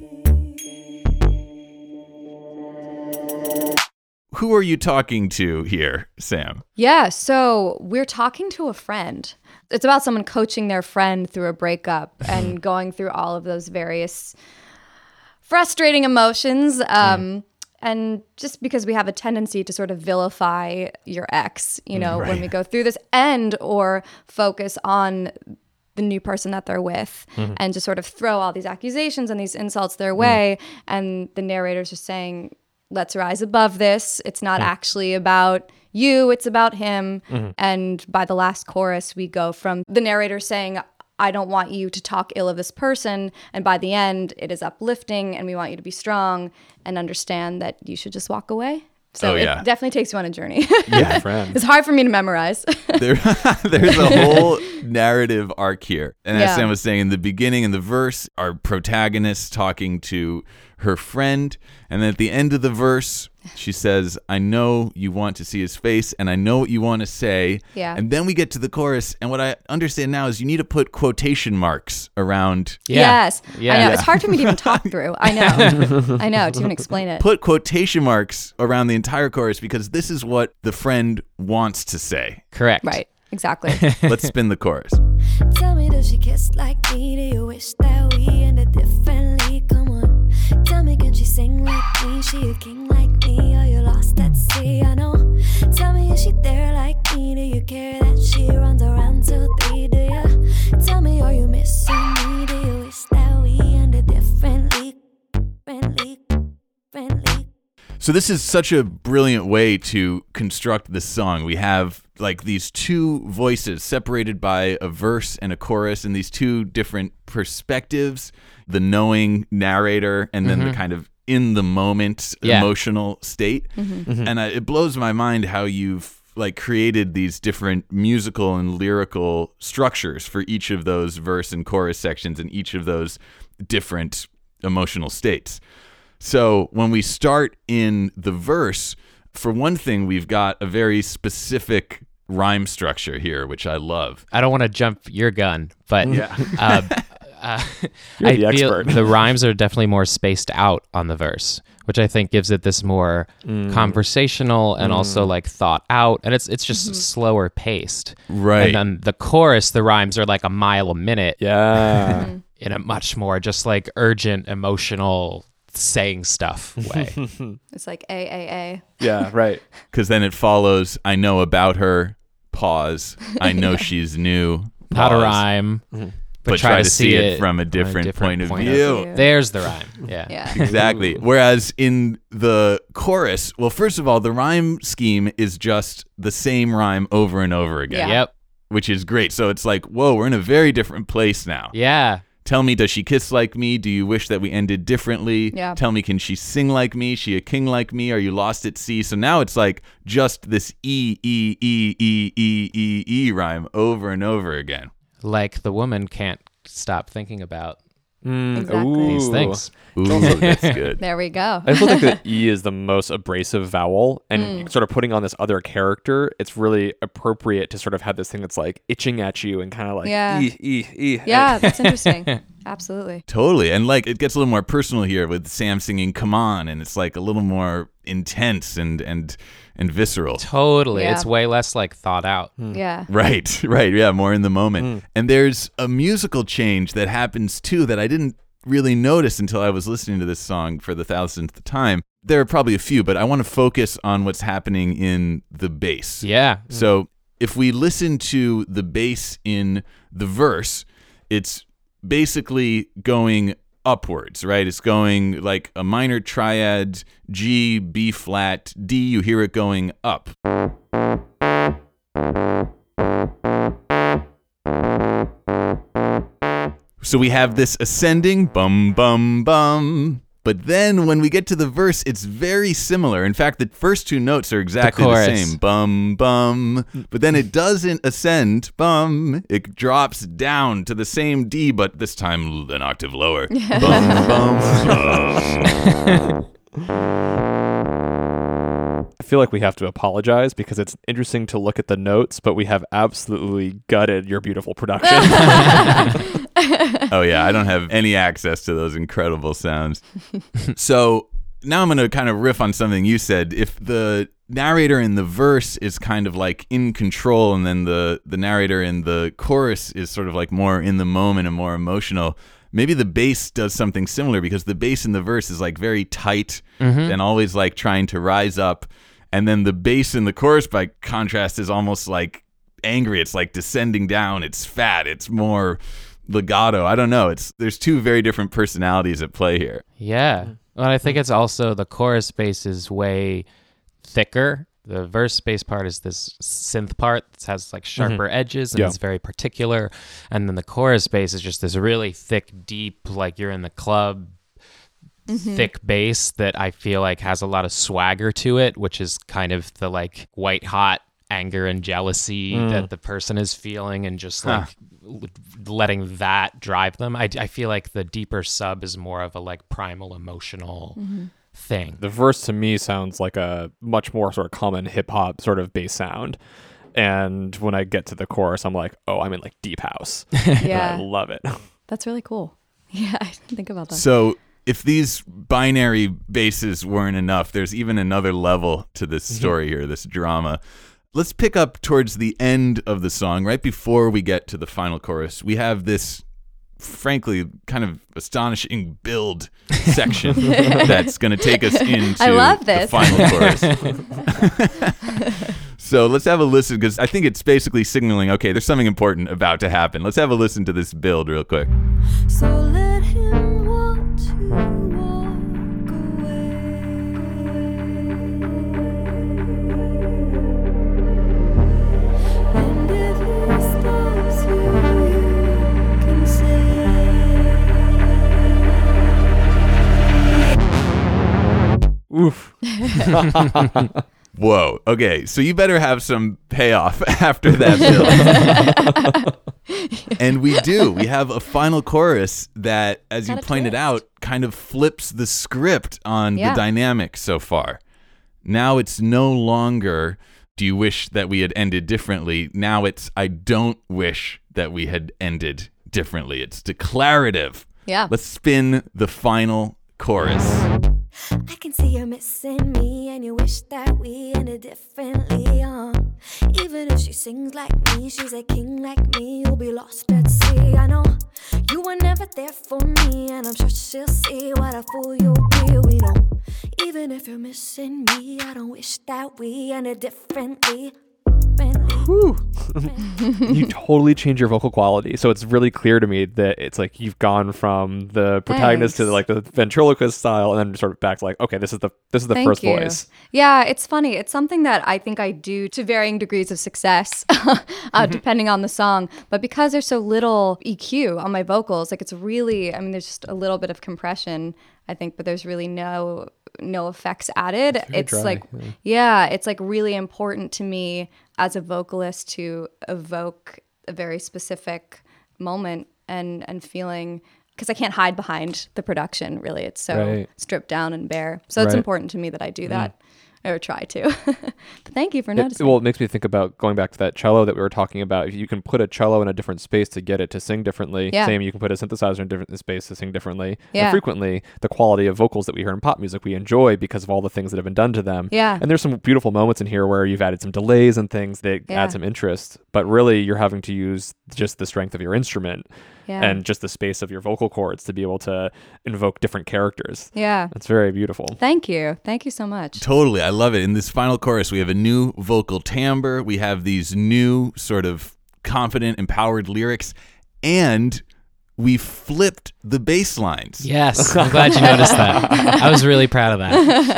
Speaker 3: Who are you talking to here, Sam?
Speaker 5: Yeah, so we're talking to a friend. It's about someone coaching their friend through a breakup and going through all of those various frustrating emotions. Um, and just because we have a tendency to sort of vilify your ex, you know,
Speaker 3: Right.
Speaker 5: when we go through this, and or focus on the new person that they're with, and just sort of throw all these accusations and these insults their way. And the narrator's just saying, let's rise above this. It's not actually about you, it's about him. And by the last chorus, we go from the narrator saying, I don't want you to talk ill of this person. And by the end, it is uplifting, and we want you to be strong and understand that you should just walk away. So
Speaker 3: Oh, yeah.
Speaker 5: it definitely takes you on a journey.
Speaker 4: Yeah, friend.
Speaker 5: It's hard for me to memorize.
Speaker 3: There, there's a whole narrative arc here. And as
Speaker 5: Yeah.
Speaker 3: Sam was saying, in the beginning, in the verse, our protagonist talking to her friend. And then at the end of the verse, she says, I know you want to see his face, and I know what you want to say.
Speaker 5: Yeah.
Speaker 3: And then we get to the chorus. And what I understand now is you need to put quotation marks around.
Speaker 6: Yeah.
Speaker 5: Yes.
Speaker 6: Yeah.
Speaker 5: I know.
Speaker 6: Yeah.
Speaker 5: It's hard for me to even talk through. I know. I know, to even explain it.
Speaker 3: Put quotation marks around the entire chorus, because this is what the friend wants to say.
Speaker 6: Correct.
Speaker 5: Right. Exactly.
Speaker 3: Let's spin the chorus.
Speaker 7: Tell me, does she kiss like me? Do you wish that we ended differently? Come on. Tell me, can she sing like me? She a king like me? Are you lost at sea? I know. Tell me, is she there like me? Do you care that she runs around till three? Do you? Tell me, are you missing me? Do you wish that we ended differently? Friendly, friendly.
Speaker 3: So this is such a brilliant way to construct this song. We have like these two voices separated by a verse and a chorus, and these two different perspectives, the knowing narrator and then the kind of in the moment
Speaker 6: Yeah.
Speaker 3: emotional state. And I, it blows my mind how you've like created these different musical and lyrical structures for each of those verse and chorus sections and each of those different emotional states. So when we start in the verse, for one thing, we've got a very specific rhyme structure here, which I love.
Speaker 6: I don't want to jump your gun, but
Speaker 3: Yeah.
Speaker 6: uh, uh,
Speaker 4: You're
Speaker 6: I
Speaker 4: the
Speaker 6: feel
Speaker 4: expert.
Speaker 6: the rhymes are definitely more spaced out on the verse, which I think gives it this more
Speaker 4: Mm.
Speaker 6: conversational and also like thought out, and it's it's just slower paced.
Speaker 3: Right.
Speaker 6: And then the chorus, the rhymes are like a mile a minute
Speaker 4: Yeah.
Speaker 6: in a much more just like urgent, emotional, saying stuff way.
Speaker 5: It's like A A A.
Speaker 4: Yeah, right.
Speaker 3: Because then it follows, I know about her, pause. I know she's new,
Speaker 6: Not a
Speaker 3: pause.
Speaker 6: rhyme, but,
Speaker 3: But try to see it from a different point of view.
Speaker 6: There's the rhyme. Yeah.
Speaker 5: Yeah.
Speaker 3: Exactly. Whereas in the chorus, well, first of all, the rhyme scheme is just the same rhyme over and over again,
Speaker 5: Yeah.
Speaker 6: Yep.
Speaker 3: which is great. So it's like, whoa, we're in a very different place now.
Speaker 6: Yeah.
Speaker 3: Tell me, does she kiss like me? Do you wish that we ended differently?
Speaker 5: Yeah.
Speaker 3: Tell me, can she sing like me? She a king like me? Are you lost at sea? So now it's like just this E, E, E, E, E, E, E rhyme over and over again.
Speaker 6: Like the woman can't stop thinking about
Speaker 4: Mm,
Speaker 5: Exactly.
Speaker 6: these
Speaker 4: ooh.
Speaker 6: things.
Speaker 3: Ooh, that's good.
Speaker 5: There we go.
Speaker 4: I also think that E is the most abrasive vowel, and sort of putting on this other character, it's really appropriate to sort of have this thing that's like itching at you and kind of like
Speaker 5: Yeah.
Speaker 4: E, E, E.
Speaker 5: Yeah, that's interesting. Absolutely.
Speaker 3: Totally. And like it gets a little more personal here with Sam singing Come On, and it's like a little more intense and and and visceral.
Speaker 6: Totally.
Speaker 5: Yeah.
Speaker 6: It's way less like thought out.
Speaker 5: Yeah.
Speaker 3: Right, right. Yeah, more in the moment. And there's a musical change that happens too that I didn't really notice until I was listening to this song for the thousandth time. There are probably a few, but I want to focus on what's happening in the bass.
Speaker 6: Yeah.
Speaker 3: So if we listen to the bass in the verse, it's basically going upwards, right? It's going like a minor triad, G, B flat, D, you hear it going up. So we have this ascending, bum, bum, bum. But then when we get to the verse, it's very similar. In fact, the first two notes are exactly the,
Speaker 6: chorus.
Speaker 3: same. Bum, bum. But then it doesn't ascend, bum. It drops down to the same D, but this time an octave lower. Bum, bum, bum.
Speaker 4: I feel like we have to apologize because it's interesting to look at the notes, but we have absolutely gutted your beautiful production.
Speaker 3: Oh, yeah. I don't have any access to those incredible sounds. So now I'm going to kind of riff on something you said. If the narrator in the verse is kind of like in control, and then the, the narrator in the chorus is sort of like more in the moment and more emotional, maybe the bass does something similar, because the bass in the verse is like very tight and always like trying to rise up. And then the bass in the chorus, by contrast, is almost like angry. It's like descending down. It's fat. It's more legato. I don't know. It's there's two very different personalities at play here.
Speaker 6: Yeah. Well, I think it's also the chorus bass is way thicker. The verse bass part is this synth part that has like sharper edges and
Speaker 4: Yeah.
Speaker 6: it's very particular. And then the chorus bass is just this really thick, deep, like you're in the club, thick bass that I feel like has a lot of swagger to it, which is kind of the like white hot anger and jealousy that the person is feeling, and just like l- letting that drive them. I, I feel like the deeper sub is more of a like primal emotional thing.
Speaker 4: The verse to me sounds like a much more sort of common hip hop sort of bass sound. And when I get to the chorus, I'm like, oh, I'm in like deep house. And I
Speaker 5: Yeah.
Speaker 4: love it.
Speaker 5: That's really cool. Yeah, I didn't think about that.
Speaker 3: So if these binary basses weren't enough, there's even another level to this story here, this drama. Let's pick up towards the end of the song, right before we get to the final chorus. We have this, frankly, kind of astonishing build section that's going to take us into
Speaker 5: I love
Speaker 3: the
Speaker 5: this.
Speaker 3: final chorus. So let's have a listen, because I think it's basically signaling, okay, there's something important about to happen. Let's have a listen to this build real quick.
Speaker 7: So let him want to walk away. And if he stops you, you can say.
Speaker 4: Oof.
Speaker 3: Whoa. Okay. So you better have some payoff after that build. And we do. We have a final chorus that, as you
Speaker 5: Got a
Speaker 3: pointed
Speaker 5: twist.
Speaker 3: out, kind of flips the script on
Speaker 5: Yeah.
Speaker 3: the dynamic so far. Now it's no longer, do you wish that we had ended differently? Now it's, I don't wish that we had ended differently. It's declarative.
Speaker 5: Yeah.
Speaker 3: Let's spin the final chorus.
Speaker 7: I can see you're missing me and you wish that we ended differently, uh. Even if she sings like me, she's a king like me, you'll be lost at sea. I know you were never there for me, and I'm sure she'll see what a fool you'll be. We know, even if you're missing me, I don't wish that we ended differently.
Speaker 4: Whew. You totally change your vocal quality, so it's really clear to me that it's like you've gone from the protagonist to
Speaker 5: Thanks.
Speaker 4: like the ventriloquist style, and then sort of back to like, okay, this is the this is the
Speaker 5: Thank
Speaker 4: first
Speaker 5: you.
Speaker 4: voice.
Speaker 5: Yeah, it's funny. It's something that I think I do to varying degrees of success, uh, depending on the song. But because there's so little E Q on my vocals, like it's really, I mean, there's just a little bit of compression, I think, but there's really no no effects added.
Speaker 4: very
Speaker 5: It's
Speaker 4: dry,
Speaker 5: like,
Speaker 4: yeah.
Speaker 5: yeah, it's like really important to me as a vocalist to evoke a very specific moment and and feeling, because I can't hide behind the production, really. It's so
Speaker 4: Right.
Speaker 5: stripped down and bare. So it's
Speaker 4: Right.
Speaker 5: important to me that I do that, or try to. But thank you for
Speaker 4: It,
Speaker 5: noticing.
Speaker 4: well, it makes me think about going back to that cello that we were talking about. If you can put a cello in a different space to get it to sing differently,
Speaker 5: Yeah.
Speaker 4: same, you can put a synthesizer in a different space to sing differently.
Speaker 5: Yeah.
Speaker 4: And frequently, the quality of vocals that we hear in pop music we enjoy because of all the things that have been done to them.
Speaker 5: Yeah.
Speaker 4: And there's some beautiful moments in here where you've added some delays and things that
Speaker 5: Yeah.
Speaker 4: add some interest, but really you're having to use just the strength of your instrument
Speaker 5: Yeah.
Speaker 4: and just the space of your vocal cords to be able to invoke different characters.
Speaker 5: Yeah.
Speaker 4: That's very beautiful.
Speaker 5: Thank you. Thank you so much.
Speaker 3: Totally. I love it. In this final chorus, we have a new vocal timbre. We have these new sort of confident, empowered lyrics, and we flipped the bass lines.
Speaker 6: Yes, I'm glad you noticed that. I was really proud of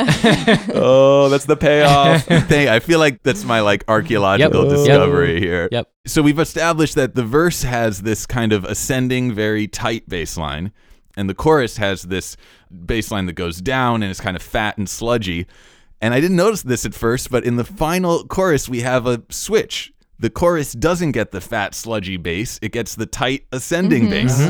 Speaker 6: that.
Speaker 4: Oh, that's the payoff.
Speaker 3: Thing. I feel like that's my like archaeological
Speaker 6: Yep.
Speaker 3: discovery here.
Speaker 6: Yep.
Speaker 3: So we've established that the verse has this kind of ascending, very tight bass line, and the chorus has this bass line that goes down and is kind of fat and sludgy. And I didn't notice this at first, but in the final chorus, we have a switch. The chorus doesn't get the fat, sludgy bass. It gets the tight, ascending bass.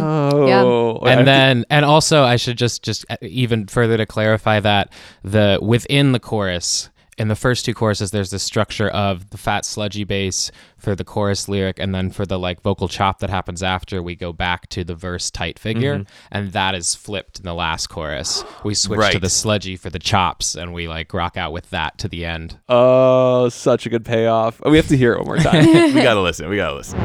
Speaker 4: Oh. I-
Speaker 6: And then, and also, I should just, just even further to clarify that the within the chorus, in the first two choruses, there's this structure of the fat, sludgy bass for the chorus lyric, and then for the like vocal chop that happens after, we go back to the verse tight figure, and that is flipped in the last chorus. We switch to
Speaker 3: Right.
Speaker 6: the sludgy for the chops, and we like rock out with that to the end.
Speaker 4: Oh, such a good payoff. Oh, we have to hear it one more time.
Speaker 3: We gotta listen. We gotta listen.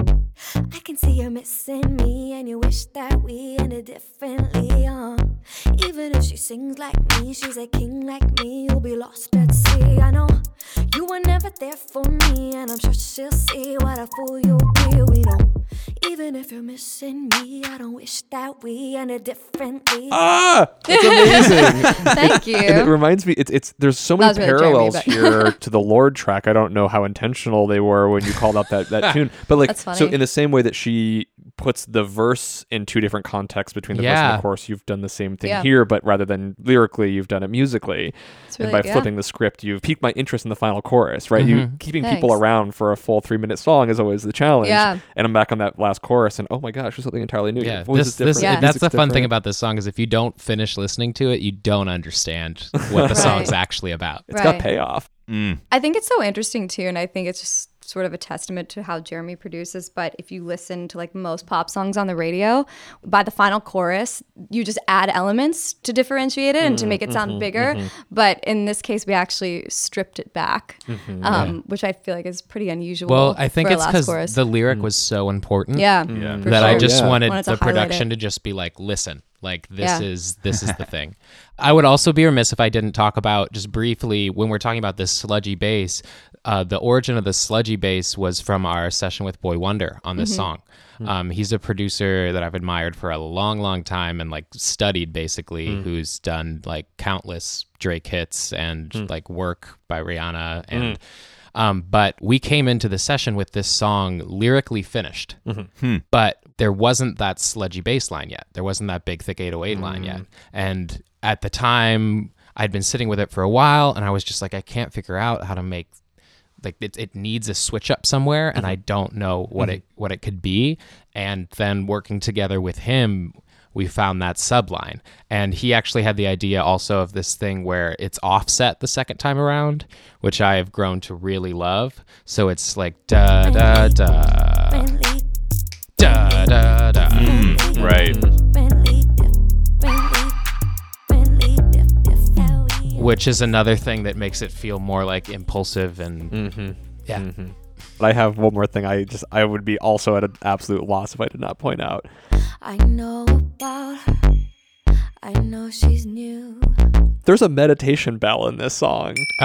Speaker 7: I can see you're missing me and you wish that we ended differently, uh. Even if she sings like me, she's a king like me, you'll be lost at sea. I know you were never there for me, and I'm sure she'll see what a fool you'll be. We know, even if you're missing me, I don't wish that we ended differently.
Speaker 4: Ah, that's amazing.
Speaker 5: Thank you.
Speaker 4: And it reminds me, it's it's there's so many
Speaker 5: That was really Jeremy,
Speaker 4: parallels
Speaker 5: but-
Speaker 4: here to the Lord track. I don't know how intentional they were when you called out that, that tune, but like,
Speaker 5: That's
Speaker 4: so
Speaker 5: funny.
Speaker 4: in the same way that she puts the verse in two different contexts between the verse and
Speaker 6: Yeah.
Speaker 4: the chorus, you've done the same thing
Speaker 5: Yeah.
Speaker 4: here, but rather than lyrically, you've done it musically.
Speaker 5: It's
Speaker 4: and
Speaker 5: really-
Speaker 4: by
Speaker 5: yeah.
Speaker 4: flipping the script, you've piqued my interest in the final chorus, right? You keeping people
Speaker 5: Thanks.
Speaker 4: around for a full three minute song is always the challenge.
Speaker 5: Yeah.
Speaker 4: And I'm back on that last chorus, and oh my gosh, there's something entirely new.
Speaker 6: Yeah,
Speaker 4: Your voice
Speaker 6: this,
Speaker 4: is
Speaker 6: this,
Speaker 4: different,
Speaker 5: Yeah.
Speaker 6: that's the
Speaker 4: music's
Speaker 6: fun thing
Speaker 4: different.
Speaker 6: about this song is if you don't finish listening to it, you don't understand what the song's actually about.
Speaker 4: It's got
Speaker 5: Right.
Speaker 4: payoff.
Speaker 5: I think it's so interesting too, and I think it's just sort of a testament to how Jeremy produces. But if you listen to like most pop songs on the radio, by the final chorus, you just add elements to differentiate it and to make it sound bigger. But in this case, we actually stripped it back, um, which I feel like is pretty unusual.
Speaker 6: Well, I think
Speaker 5: for a
Speaker 6: it's
Speaker 5: last
Speaker 6: because
Speaker 5: chorus.
Speaker 6: the lyric was so important.
Speaker 5: yeah,
Speaker 3: Yeah.
Speaker 5: for
Speaker 6: that I
Speaker 5: sure.
Speaker 6: just
Speaker 4: Yeah.
Speaker 6: wanted
Speaker 5: Wanted to
Speaker 6: the
Speaker 5: highlight
Speaker 6: production
Speaker 5: it.
Speaker 6: to just be like, listen, like this
Speaker 5: Yeah.
Speaker 6: is this is the thing. I would also be remiss if I didn't talk about just briefly when we're talking about this sludgy bass. Uh, the origin of the sludgy bass was from our session with Boy Wonder on this song. Um, he's a producer that I've admired for a long, long time and like studied basically, who's done like countless Drake hits and like work by Rihanna and. Um, but we came into the session with this song lyrically finished, but there wasn't that sludgy bass line yet. There wasn't that big, thick eight oh eight line yet. And at the time, I'd been sitting with it for a while, and I was just like, I can't figure out how to make like it, it needs a switch up somewhere, and I don't know what
Speaker 4: Mhm.
Speaker 6: it what it could be. And then working together with him, we found that subline. And he actually had the idea also of this thing where it's offset the second time around, which I have grown to really love. So it's like da da da da da da.
Speaker 3: Mm, right.
Speaker 6: Which is another thing that makes it feel more like impulsive and
Speaker 4: Mm-hmm.
Speaker 6: yeah.
Speaker 4: Mm-hmm. But I have one more thing. I just I would be also at an absolute loss if I did not point out.
Speaker 7: I know about her. I know she's new.
Speaker 4: There's a meditation bell in this song.
Speaker 6: Oh,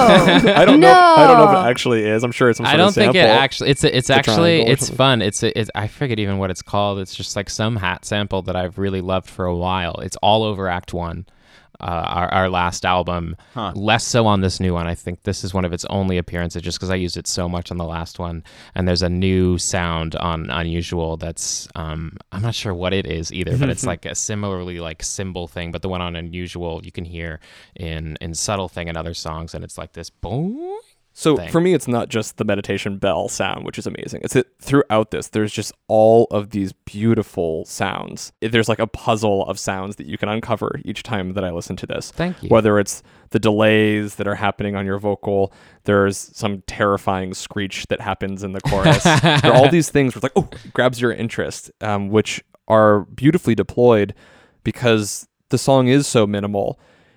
Speaker 4: I don't know. If, I don't know if
Speaker 5: No.
Speaker 4: it actually is. I'm sure it's some sort
Speaker 6: I don't
Speaker 4: of
Speaker 6: think
Speaker 4: sample.
Speaker 6: it actually. It's it's
Speaker 4: The
Speaker 6: actually
Speaker 4: triangle or
Speaker 6: it's
Speaker 4: something.
Speaker 6: fun. It's a, it's I forget even what it's called. It's just like some hat sample that I've really loved for a while. It's all over Act One, uh, our our last album.
Speaker 3: Huh.
Speaker 6: Less so on this new one. I think this is one of its only appearances, just because I used it so much on the last one. And there's a new sound on Unusual that's um I'm not sure what it is either, but it's like a similarly like cymbal thing. But the one on Unusual you can hear in in Subtle Thing and other songs, and it's like this boom.
Speaker 4: So
Speaker 6: thing.
Speaker 4: for me, it's not just the meditation bell sound, which is amazing. It's that throughout this, there's just all of these beautiful sounds. It- There's like a puzzle of sounds that you can uncover each time that I listen to this.
Speaker 6: Thank you.
Speaker 4: Whether it's the delays that are happening on your vocal, there's some terrifying screech that happens in the chorus. There are all these things where it's like, oh, it grabs your interest, um, which are beautifully deployed because the song is so minimal.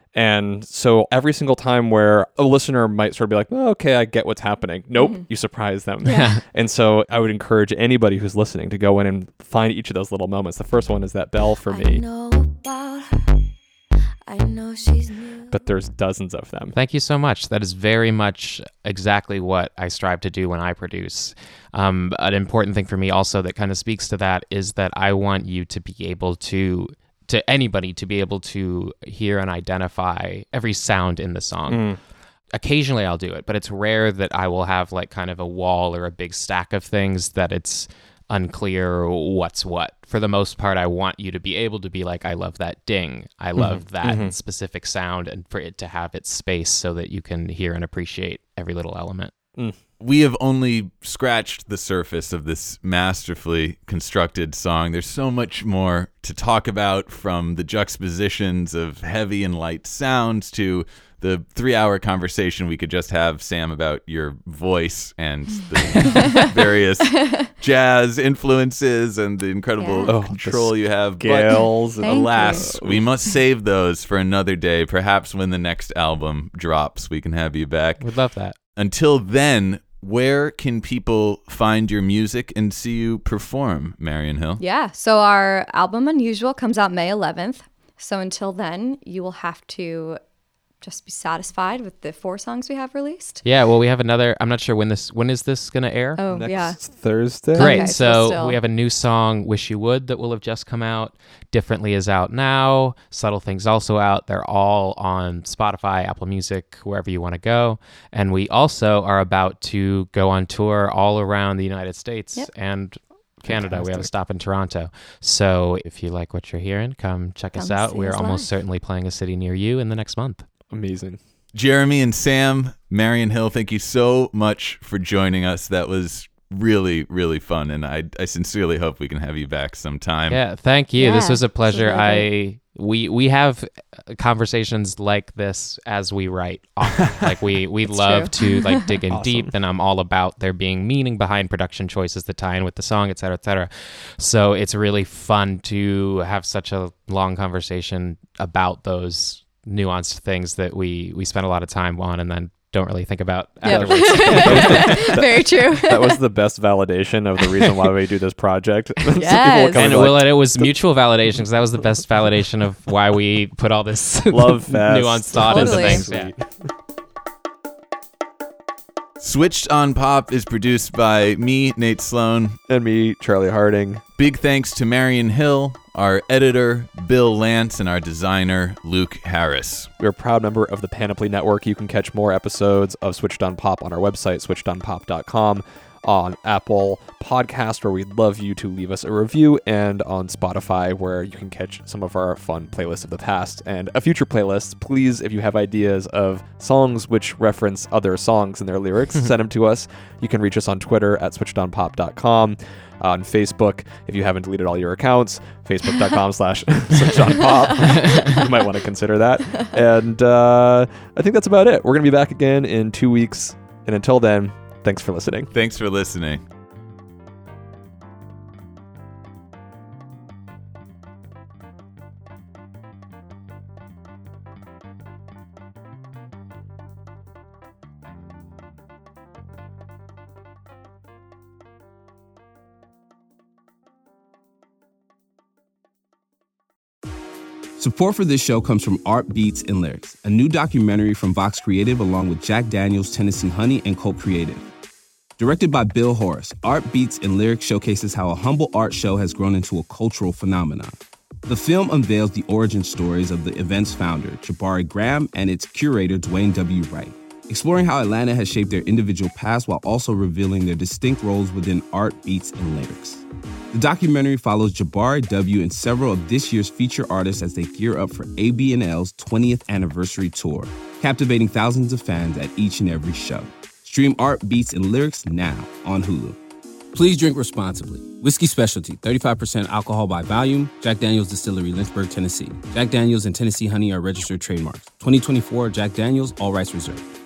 Speaker 4: And so every single time where a listener might sort of be like, oh, okay, I get what's happening. Nope,
Speaker 5: Mm-hmm.
Speaker 4: you surprise them. And so I would encourage anybody who's listening to go in and find each of those little moments. The first one is that bell for
Speaker 7: I
Speaker 4: me,
Speaker 7: know about her. I know she's new.
Speaker 4: but there's dozens of them.
Speaker 6: Thank you so much. That is very much exactly what I strive to do when I produce. Um, an important thing for me also that kind of speaks to that is that I want you to be able to, to anybody to be able to hear and identify every sound in the song.
Speaker 4: Mm.
Speaker 6: Occasionally I'll do it, but it's rare that I will have like kind of a wall or a big stack of things that it's unclear what's what. For the most part, I want you to be able to be like, I love that ding. I love that
Speaker 4: mhm.
Speaker 6: specific sound, and for it to have its space so that you can hear and appreciate every little element.
Speaker 3: We have only scratched the surface of this masterfully constructed song. There's so much more to talk about, from the juxtapositions of heavy and light sounds to the three-hour conversation we could just have, Sam, about your voice and the various jazz influences and the incredible
Speaker 5: Yeah.
Speaker 4: Oh,
Speaker 3: control
Speaker 4: the
Speaker 3: you have. But
Speaker 4: Gales.
Speaker 5: Thank
Speaker 3: alas, we must save those for another day. Perhaps when the next album drops, we can have you back.
Speaker 6: Would love that.
Speaker 3: Until then, where can people find your music and see you perform, Marion Hill?
Speaker 5: Yeah. So our album Unusual comes out May eleventh. So until then, you will have to just be satisfied with the four songs we have released.
Speaker 6: Yeah, well, we have another. I'm not sure when this when is this gonna air.
Speaker 5: Oh,
Speaker 4: Next
Speaker 5: yeah.
Speaker 4: Thursday.
Speaker 6: Great.
Speaker 5: Okay, so
Speaker 6: so
Speaker 5: still-
Speaker 6: we have a new song, Wish You Would, that will have just come out. Differently is out now. Subtle Things also out. They're all on Spotify, Apple Music, wherever you want to go. And we also are about to go on tour all around the United States
Speaker 5: Yep.
Speaker 6: and Canada. We have a
Speaker 4: Fantastic.
Speaker 6: stop in Toronto. So if you like what you're hearing, come check us
Speaker 5: Come
Speaker 6: out.
Speaker 5: see
Speaker 6: We're
Speaker 5: us
Speaker 6: almost
Speaker 5: live.
Speaker 6: certainly playing a city near you in the next month.
Speaker 4: Amazing.
Speaker 3: Jeremy and Sam, Marion Hill, thank you so much for joining us. That was really, really fun, and I, I sincerely hope we can have you back sometime.
Speaker 6: Yeah, thank you. This
Speaker 5: Yeah,
Speaker 6: was a
Speaker 5: this was
Speaker 6: pleasure.
Speaker 5: really
Speaker 6: I we we have uh, conversations like this as we write. Often. Like we we love to like dig in
Speaker 4: Awesome.
Speaker 6: deep, and I'm all about there being meaning behind production choices that tie in with the song, et cetera, et cetera. So it's really fun to have such a long conversation about those nuanced things that we we spend a lot of time on and then don't really think about
Speaker 5: Yep.
Speaker 6: afterwards.
Speaker 5: Very true.
Speaker 4: That was the best validation of the reason why we do this project. So people
Speaker 5: Yes.
Speaker 4: come
Speaker 6: And
Speaker 4: and
Speaker 6: well,
Speaker 4: like,
Speaker 6: and it was mutual validation because that was the best validation of why we put all this
Speaker 4: Love fest.
Speaker 6: nuanced thought
Speaker 5: Totally.
Speaker 6: into things. Yeah.
Speaker 3: Switched on Pop is produced by me, Nate Sloan.
Speaker 4: and me, Charlie Harding.
Speaker 3: Big thanks to Marion Hill, our editor, Bill Lance, and our designer, Luke Harris.
Speaker 4: We're a proud member of the Panoply Network. You can catch more episodes of Switched on Pop on our website, switched on pop dot com. on Apple Podcast, where we'd love you to leave us a review, and on Spotify, where you can catch some of our fun playlists of the past and a future playlist. Please, if you have ideas of songs which reference other songs in their lyrics, send them to us. You can reach us on Twitter at switched on pop dot com. On Facebook, if you haven't deleted all your accounts, facebook.com slash switchedonpop. You might want to consider that. And uh, I think that's about it. We're going to be back again in two weeks. And until then, thanks for listening.
Speaker 3: Thanks for listening.
Speaker 2: Support for this show comes from Art Beats and Lyrics, a new documentary from Vox Creative along with Jack Daniels, Tennessee Honey, and Colt Creative. Directed by Bill Horace, Art Beats and Lyrics showcases how a humble art show has grown into a cultural phenomenon. The film unveils the origin stories of the event's founder, Jabari Graham, and its curator, Dwayne W. Wright, exploring how Atlanta has shaped their individual past while also revealing their distinct roles within art, beats, and lyrics. The documentary follows Jabari W. and several of this year's feature artists as they gear up for A B N L's twentieth anniversary tour, captivating thousands of fans at each and every show. Stream Art, Beats, and Lyrics now on Hulu.
Speaker 9: Please drink responsibly. Whiskey Specialty, thirty-five percent alcohol by volume. Jack Daniels Distillery, Lynchburg, Tennessee. Jack Daniels and Tennessee Honey are registered trademarks. twenty twenty-four Jack Daniels, all rights reserved.